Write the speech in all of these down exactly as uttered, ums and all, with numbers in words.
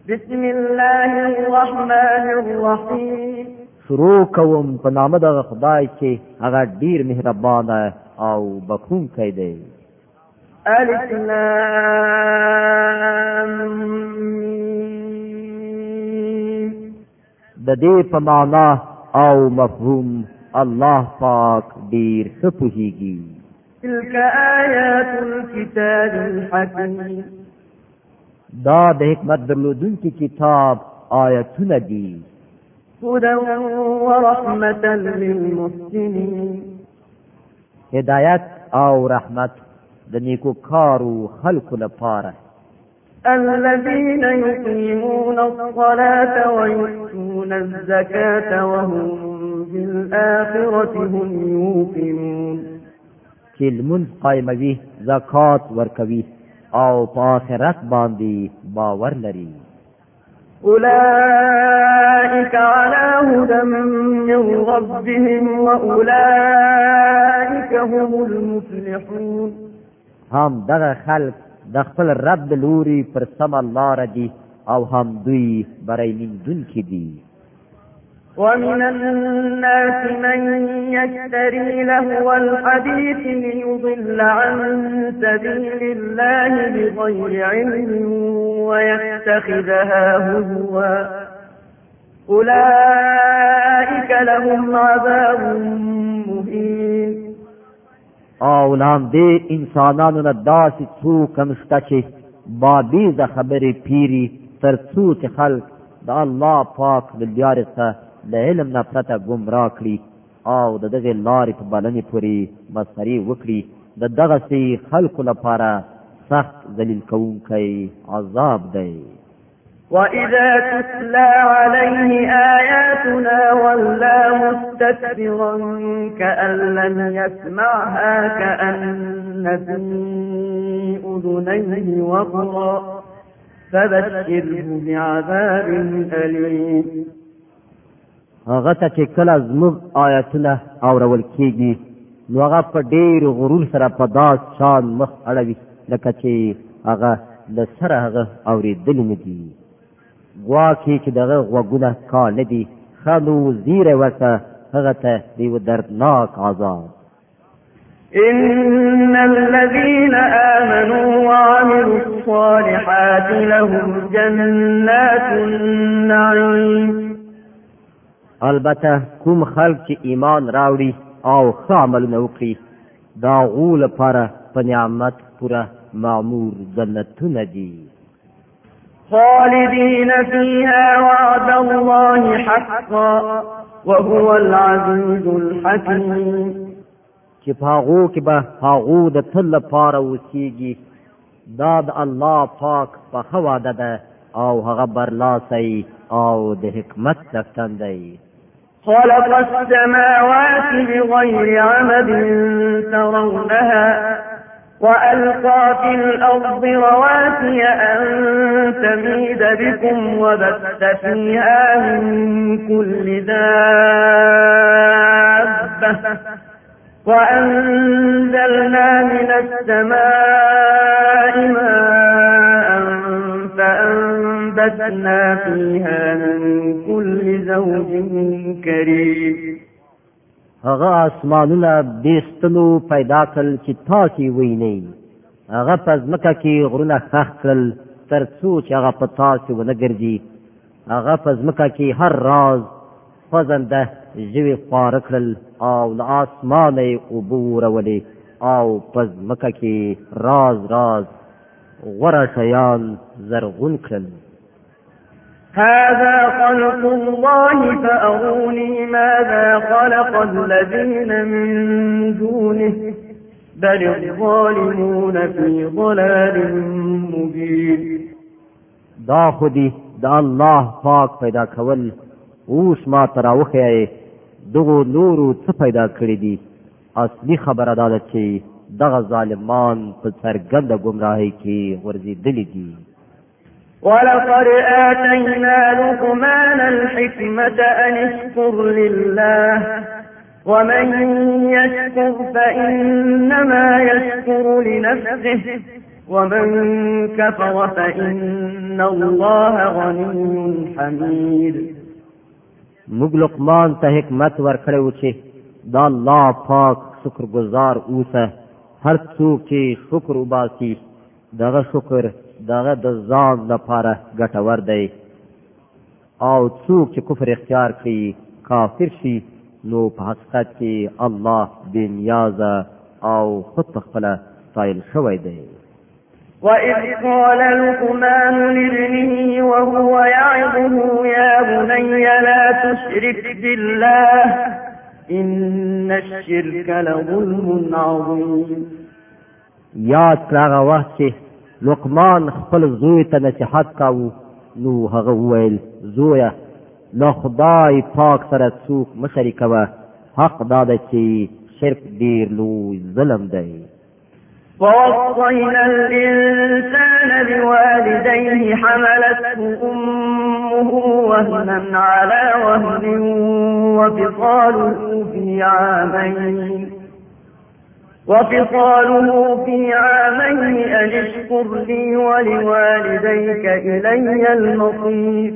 بسم الله الرحمن الرحیم. شروع کوم په نام د خدای چې هغه ډیر مهربان او بخښونکی دی. الف لام میم. د دې په معنا او مفهوم الله پاک ډیر ښه پوهیږي. تلك آیات الكتاب الحکیم. دا د حکمت درلودونکي کتاب آیتونه دي. هدى ورحمة للمحسنین. هدایت او رحمت د نیکو کارو خلقو لپاره. الذين يقيمون الصلاة ويؤتون الزكاة وهم بالآخرة هم يوقنون. چې لمونځ قایموي، زکات ورکوي او په آخرت باندې باور لري. أولئك على هدى من ربهم وأولئك هم المفلحون. هم دغه خلق د خپل رب د لوري پر سمه لاره دي او هم دوی بری موندونکي دي. ومن الناس من يشتري لهو الحديث ليضل عن سبيل الله بغير علم ويتخذها هزوا أولئك لهم عذاب مهين. او نام دې انسانانو نه داسې څوک هم شته چې بابیزه خبرې پیري تر څو چې خلک د الله پاک د لارې څخه د علم نه پرته ګمراه کړي او د دغې لارې په بلنې پورې مسخرې وکړي. د دغسې خلکو لپاره سخت ذلیل کوونکی عذاب دی. وَإِذَا تُتْلَى عَلَيْهِ آيَاتُنَا وَلَّى مُسْتَكْبِرًا كَأَن لَّمْ يَسْمَعْهَا كَأَنَّ فِي أُذُنَيْهِ وَقْرًا فَبَشِّرْهُ بِعَذَابٍ أَلِيمٍ. هغه ته چې کله زموږ آیاتونه اورول کېږي نو هغه په ډېر غرور سره په داس شان مخ اړوي لکه چې هغه له سره هغه اورېدلی نه دي. ګواکې چې دغه غوږونه کاڼه دي، ښه نو زیری ورته هغه ته د یوه دردناک عذاب. إن الذين آمنوا وعملوا الصالحات لهم جنات النعيم. البته کوم خلک چې ایمان راوړي او ښه عملونه وکړي د هغو لپاره په نعمت پوره معمور جنتونه دي. خالدين فيها وعد الله حقا وهو العزيز الحكيم. چې په هغو کې به هغو د تل لپاره اوسېږي. دا د الله پاک په ښه وعده ده او هغه برلاسی او د حکمت څښتن دی. خلق السماوات بغير عمد ترونها وألقى في الأرض رواسي أن تميد بكم وبث فيها من كل دابة وأنزلنا من السماء ماء فأنبتنا فيها من كل زوج كريم. هغه اسمانونه بیستلو پیدا کړل چې تاسې وینئ. هغه په ځمکه کې غرونه ښخ کړل تر څو چې هغه په تاسې ونه ګرځي. هغه په ځمکه کې هر راز خوځنده ژوي خپاره کړل او له اسمانه یې اوبه ورولې او په ځمکه کې راز راز غوره شیان زرغون کړل. هذا خلق الله فأروني ماذا خلق الذين من دونه بل الظالمون في ضلال مبين. دا خودی د الله پاک پیدا کول اوس ما تراوخی دغو نورو څه پیدا کړی دي. اصلي خبره دا ده چې دغه ظالمان په څرګنده ګمراهۍ کې غورځېدلي دي. ولقد آتينا لقمان الحكمة أن اشكر لله ومن يشكر فإنما يشكر لنفسه ومن كفر فإن الله غني حميد. موږ لقمان ته حکمت ورکړو چې دا الله پاک شکر گزار اوسه. هر څوک چې شکر وباسي دغه شکر دغه د ځان لپاره ګټور دی، او څوک چې کفر اختیار کوي کافر شي نو په حقیقت کې الله بې نیازه او خود په خپله ستایل شوی دی. وَإِذْ قَالَ لُقْمَانُ لِابْنِهِ وَهُوَ يَعِظُهُ يَا بُنَيَّ لَا تُشْرِكْ بِاللَّهِ إِنَّ الشِّرْكَ لَظُلْمٌ عَظِيمٌ. یاد کړه هغه وخت چې لقمان خپل زوی ته نصیحت کاوه نو هغه وویل زویه له خدای پاک سره څوک مه شریکوه، حق دا ده چې شرک ډېر لوی ظلم دی. ووصينا الإنسان بوالديه حملته أمه وهنا على وهن وفصاله في عامين وفصاله في عامين أن اشكر لي ولوالديك إلي المصير.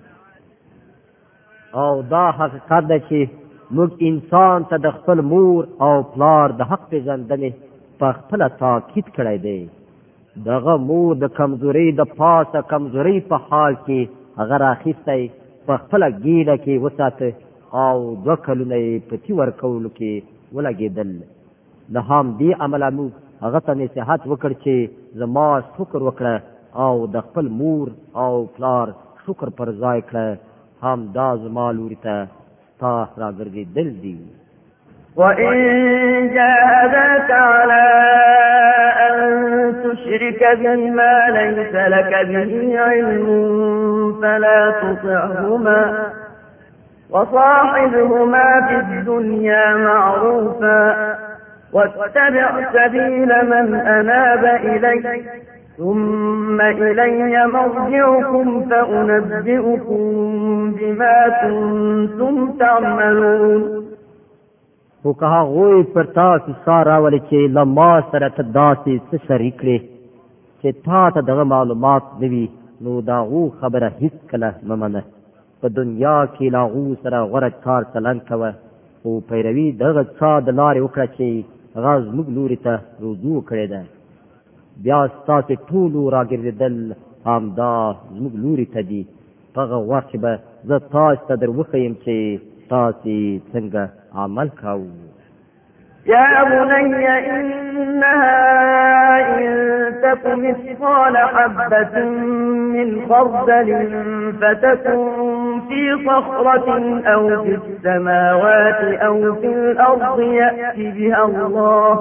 او دا حقیقت ده چې موږ انسان ته د خپل مور او پلار د حق پیژندنې په خپله تاکید کړی دی. دغه مور د کمزورۍ د پاسه کمزورۍ په حال کې هغه راخیستی په خپله ګیله کې وساته او دوه کلونه یې په تی ورکولو کې ولګېدل. له همدې امله موږ هغه ته نصیحت وکړ چې زما شکر وکړه او د خپل مور او پلار شکر پر ځای کړه، همدا زما لوري ته ستا راګرځېدل دي. وَإِن جَاهَدَاكَ عَلَىٰ أَن تُشْرِكَ بِي مَا لَيْسَ لَكَ بِهِ عِلْمٌ فَلَا تُطِعْهُمَا وَصَاحِبْهُمَا فِي الدُّنْيَا مَعْرُوفًا وَاتَّبِعْ سَبِيلَ مَنْ أَنَابَ إِلَيَّ ثُمَّ إِلَيَّ مَرْجِعُكُمْ فَأُنَبِّئُكُم بِمَا كُنتُمْ تَعْمَلُونَ. خو که هغوی پر تاسو سار راولي چې له ما سره ته داسې څه شریک کړې چې تا ته دغه معلومات نه وي نو د هغو خبره هېڅکله مه منه. په دنیا کې له هغو سره غوره کار چلند کوه، خو پیروي دغه چا د لارې وکړه چې هغه زموږ لوري ته رجوع کړې ده. بیا ستاسې ټولو راګرځېدل همدا زموږ لوري ته دي. په هغه وخت کې به زه تاسو ته در وښیم چې تاسې څنګه عمل کاوه. يا بني إنها إن تك مثقال حبة من خردل فتكن في صخرة أو في السماوات أو في الأرض يأت بها الله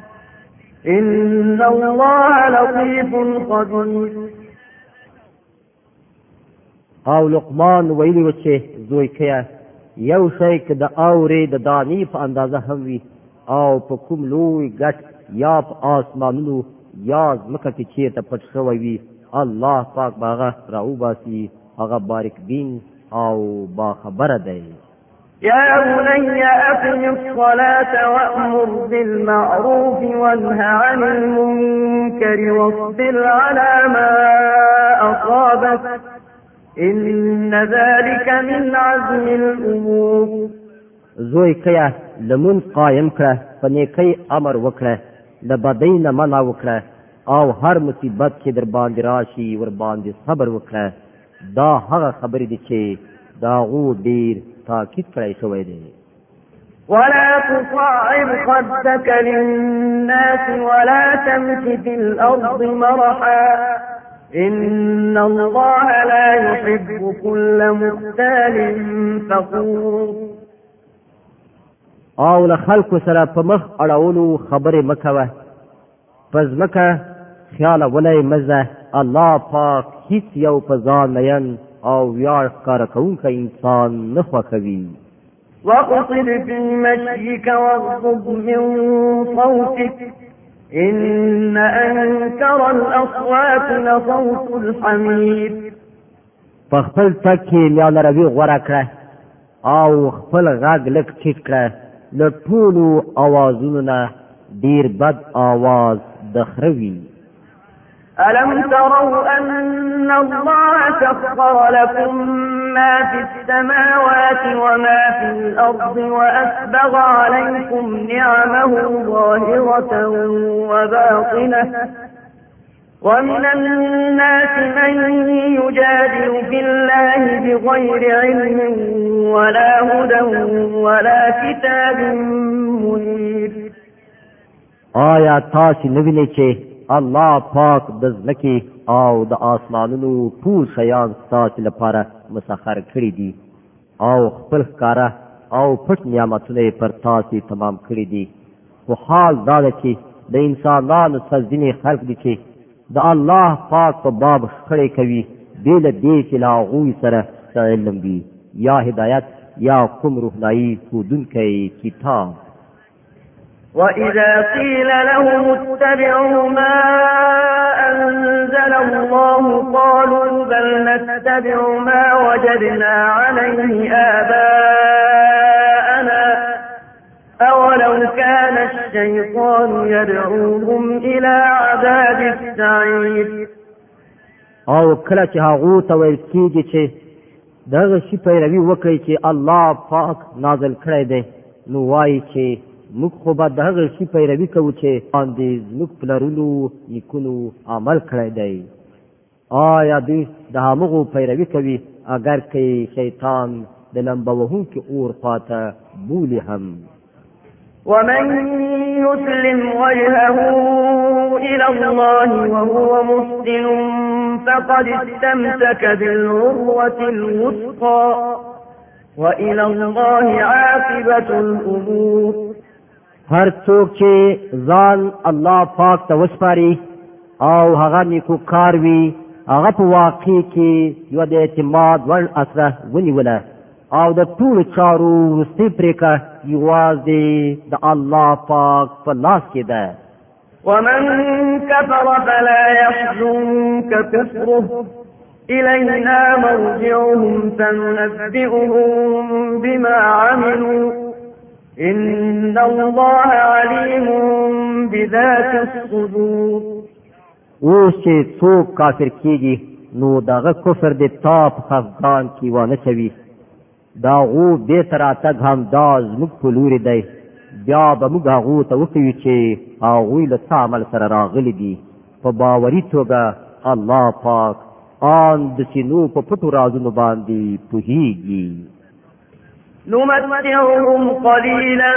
إن الله لطيف خبير. او لقمان ویلی و چې زوی کیا یو شی که د اورې د دانی په اندازه هم وي او په کوم لوی ګټ یا په آسمانونو یا ځمکه کې چیرته پټ شوی وي الله پاک به هغه راوباسي. هغه باریک بین او باخبره دی. يا بني أقم الصلاة وأمر بالمعروف وانه عن المنكر واصبر على ما أصابك إن ذلك من عزم الأمور. زوی کیا لمن قایم کړه، په نیکۍ امر وکړه، له بدۍ نه منع وکړه او هر مصیبت چې در باندې راشي ور باندې صبر وکړه. دا هغه خبرې دي چې د هغو ډېر تاکید کړی شوی دی. ولا تصعب خدك للناس ولا تمش في الأرض مرحا إن الله لا يحب كل مختال فخور. او له خلکو سره په مخ اړولو خبرې مه کوه، په ځمکه خیال ولئ مزه. الله پاک هیڅ یو په ځان مین او ویاړ ښکاره کوونکی انسان نه خوښوي. واقصد في مشيك واغضض من صوتك إن أنكر الأصوات لصوت الحمير. په خپل تګ کې میانه روي غوره کړه او خپل غږ لږ ټیټ کړه. له ټولو اوازونو نه ډېر بد آواز د خره وي. ألم تروا أن الله سخر لكم ما في السماوات وما في الأرض وأسبغ عليكم نعمه ظاهرة وباطنة ومن الناس من يجادل في الله بغير علم ولا هدى ولا كتاب منير. آیا تاسو نوینئ چې الله پاک د ځمکې او د آسمانونو ټول شیان ستاسو لپاره مسخر کړي دي او خپل ښکاره او پټ نعمتونه یې پر تاسو تمام کړي دي. خو حال دا ده چې د انسانانو څخه ځینې خلک دي چې د الله پاک په باب خړې کوي بې له دې چې له هغوی سره څه علم وي یا هدایت یا کوم روحنایي ښودونکی کتاب. وَإِذَا قِيلَ لَهُمُ اتَّبِعُوا مَا أَنزَلَ اللَّهُ قَالُوا بَلْ نَتَّبِعُ مَا وَجَدْنَا عَلَيْهِ آبَاءَنَا أَوَلَوْ كَانَ الشَّيْطَانُ يَدْعُوهُمْ إِلَى عَذَابِ السَّعِيرِ. او کله چې هغو ته ویل کېږي چې دغه شي پیروي وکړي چې الله پاک نازل کړی دی نو وایي چې موږ خو به د هغه شي پیروي کوو چې باندې زموږ پلرونو نیکونو عمل کړی دی. آیا دوی د همغو پیروي کوي اگر که شیطان د لمبه وهونکي اور خواته بولي هم. ومن يسلم وجهه إلى الله وهو محسن فقد استمسك بالعروة الوثقى وإلى الله عاقبة الأمور. هر څوک چې ځان الله پاک ته وسپاري او هغه نیکو کار وي هغه په واقع کې یو د اعتماد وړ اسره ونیوله او د ټولو چارو وروستۍ پرېکړه یوازې د الله پاک په لاس کې ده. ومن كفر فلا يحزنك كفره إلينا مرجعهم فننبئهم بما عملوا إن الله عليم بذات الصدور. اوس چې څوک کافر کېږي نو دغه کفر د تا په خفګان کې وانه کوي دا غو دې تر راتګ هم دا زموږ په لوري دی بیا به موږ هغو ته وکوي چې هغوی له څه عمل سره راغلي دي. په باوري توګه الله پاک آن د سینو په پټو رازونو باندې پوهیږي. نمتعهم قليلا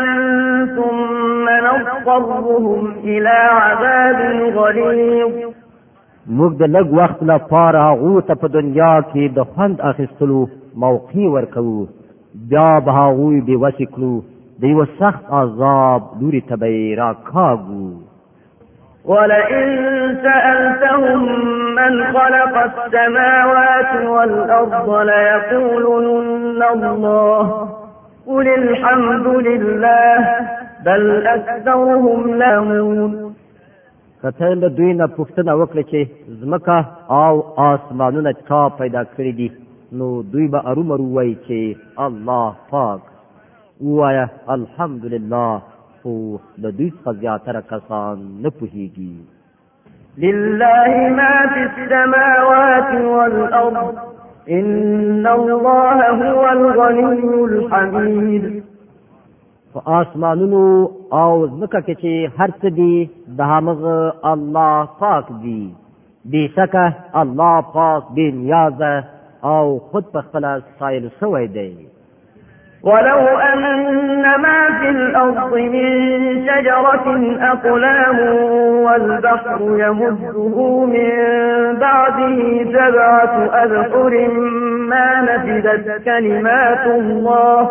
ثم نضطرهم إلى عذاب غليظ. موږ د لږ وخت لپاره هغو ته په دنیا کې د خوند اخیستلو موقع ورکوو بیا به هغوی بېوسې کړو د یوه سخت عذاب لوري ته به یې راکاږو. ولئن سألتهم من خلق السماوات والأرض ليقولن الله قل الحمد لله بل أكثرهم لا يعلمون. کته له دوی نه پوښتنه وکړه چې ځمکه او آسمانونه چا پیدا کړي دي نو دوی به ارومرو وایي چې الله پاک. ووایه الحمدلله خو د دوی څخه زیاتره کسان نه پوهېږي. لله ما في السماوات والأرض إن الله هو الغني الحميد. په آسمانونو او ځمکه کې چې هر څه دي د همغه الله پاک دي. بېشکه الله پاک بې نیازه او خود په خپله ستایل شوی دی. ولو أن ما في الأرض من شجرة أقلام والبحر يمده من بعده سبعة أبحر ما نفدت كلمات الله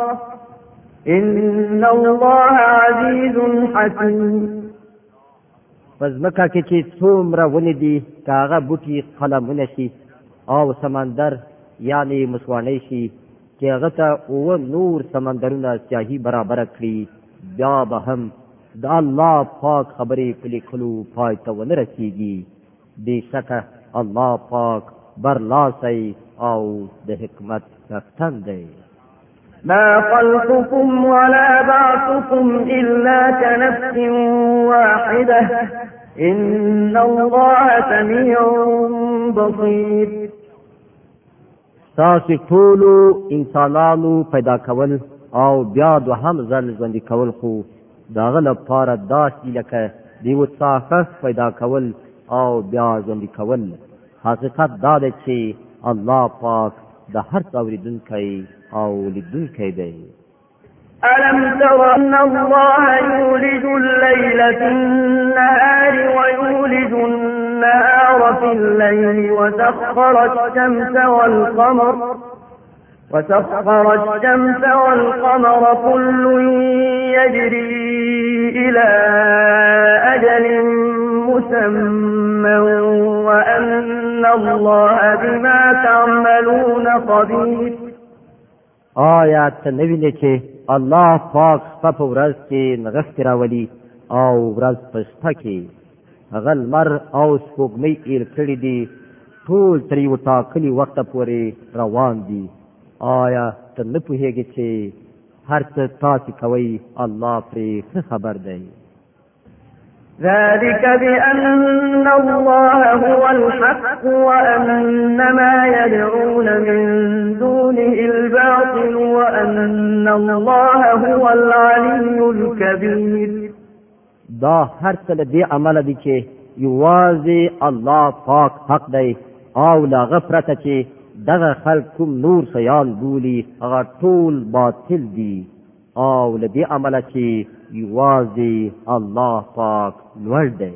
إن الله عزيز حكيم. پزمکه کې چې څومره ونې دي که هغه بوټي قلمونه شي او سمندر یعنی مسوانۍ شي چې هغه ته اووه نور سمندرونه سیاهي برابره کړي بیا به هم د الله پاک خبرې په لیکلو پای ته ونه رسېږي. بېشکه الله پاک برلاسی او د حکمت څښتن دی. ما خلقكم ولا بعثكم إلا كنفس واحدة إن الله سميع بصير. تاسو ټولو انسانانو پیدا کول او بیا دوهم ځل ژوندي کول خو داغه لپاره داسې لکه د یو څاښت پیدا کول او بیا ژوندي کول. حقیقت دا دی چې الله پاک د هر څه اورېدونکی او لیدونکی دی. ألم تر أن الله يولج الليل في النهار ويولج النهار في الليل وسخر الشمس والقمر وسخر الشمس والقمر كل يجري إلى أجل مسمى وأن الله بما تعملون خبير. آیا ته نه وینې چې الله پاک شپه په ورځ کې نغښتې راولي او ورځ په شپه کې هغه لمر او سپوږمۍ ایر کړي دي ټول تر یو ټاکلي وخته پورې روان دي. آیا ته نه پوهېږې چې هر څه تاسې کوئ الله پرې ښه خبر دی. ذلك بأن الله هو الحق وأن ما يدعون من دونه الباطل وأن الله هو العلي الكبير. دا هر څه له دې عمله دي چې یوازې الله پاک حق دی او له هغه پرته چې دغه خلک کوم نور شیان بولي هغه ټول باطل دي او له دې عمله چې یوازې الله پاک لوړ دی.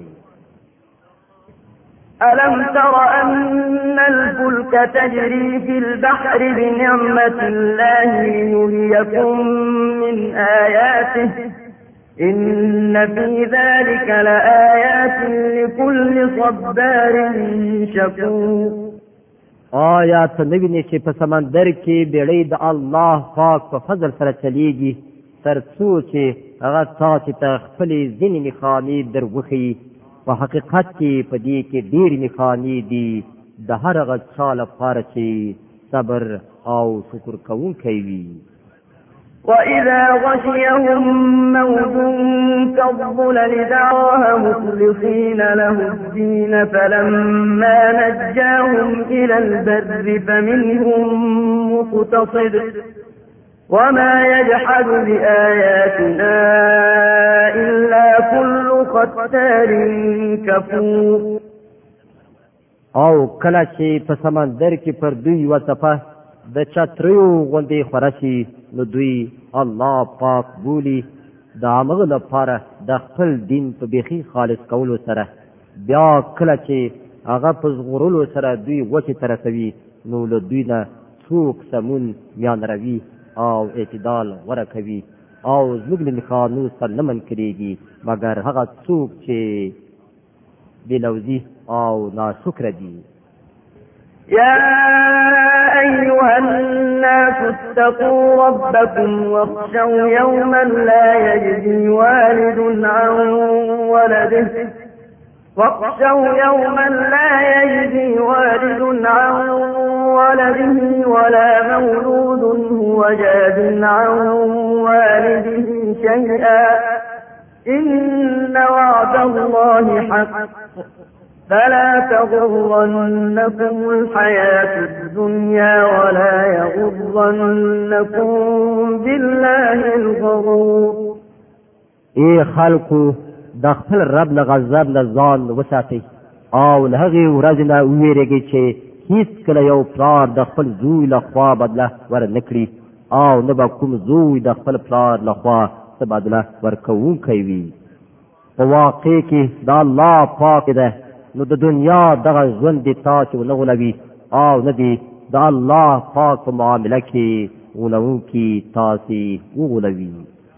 ألم تر أن الفلك تجري في البحر بنعمة الله ليريكم من آياته إن في ذلك لآيات لكل صبار شكور. آیا ته نه وینې چې په سمندر کې بیړۍ د الله پاک په فضل سره چلیږي تر څو چې هغه تاسې ته خپلې ځینې نښانې در وښیي. په حقیقت کې په دې کې ډېرې نښانې دي د هر هغه چا لپاره چې صبر او شکر کوونکی وي. وإذا غشيهم موج كالظلل دعوها مخلصين له الدين فلما نجاهم إلى البر فمنهم مقتصد وما يجحد بآياتنا إلا كل ختار كفور. او کله چې په سمندر کې پر دوی وڅپه د چتریو غوندې خوره شي نو دوی الله پاک بولي د هغه لپاره د خپل دین په بیخي خالص کولو سره. بیا کله چې هغه په ژغورلو سره دوی وچې ته رسوي نو له دوی نه څوک سمون میان روي او اعتدال غوره کوي او زموږ له نښانو سره نه منکرېږي مګر هغه څوک چې بېلوزي او ناشکره دي. يا أيها الناس اتقوا ربكم واخشوا يوما لا يجزي والد عن ولده واخشوا يوما لا يجزي والد عن ولده ولا مولود هو جاز عن والده شيئا إن وعد الله حق فلا تغرنكم الحياة الدنيا ولا يغرنكم بالله الغرور. اے خلقو د خپل رب له غضب نه ځان وساتئ او له هغې ورځې نه وویرېږئ چې هیڅ کله یو پلار د خپل زوی له خوا بدله ور نه کړي او نه به کوم زوی د خپل پلار له خوا څه بدله ورکوونکی وي. په واقع کې د الله پاک ده نو د دنیا دغه ژوند دې تاسې ونه غولوي او نه دې د الله پاک په معامله کې غولونکي تاسې وغولوي.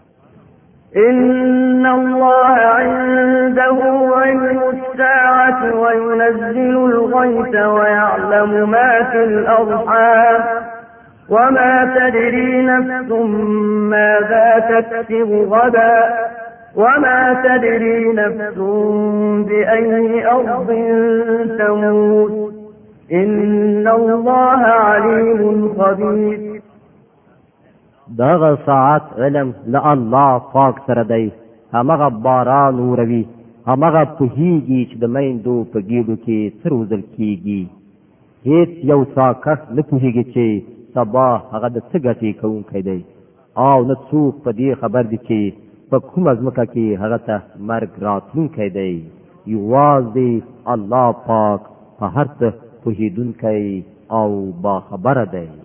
إن الله عنده علم الساعة وينزل الغيث ويعلم ما في الأرحام وما تدري نفس ماذا تكسب غدا وما تدري نفس بأي أرض تموت إن الله عليم خبير. دغه ساعت علم له الله پاک سره دی. همغه باران اوروي همغه پوهیږي چې د میندو په ګېډو کې څه روزل کېږي. هیڅ یو څاکس نه پوهیږي چې سبا هغه د څه ګټې کوونکی دی او نه څوک په دې خبر دي چې په کومه ځمکه کې هغه ته مرګ راتلونکی دی. یوازې الله پاک په هر څه پوهېدونکی او باخبره دی.